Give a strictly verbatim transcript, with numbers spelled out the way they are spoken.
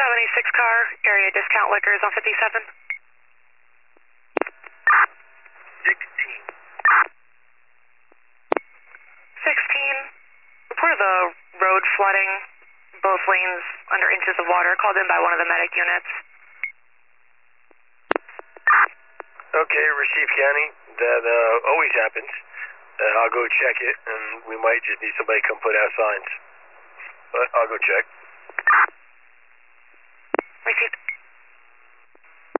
seventy-six car, area discount liquors on fifty-seven. sixteen. sixteen. Report the road flooding, both lanes under inches of water, called in by one of the medic units. Okay, Receive County. That uh, always happens. Uh, I'll go check it, and we might just need somebody to come put out signs. But I'll go check. Received.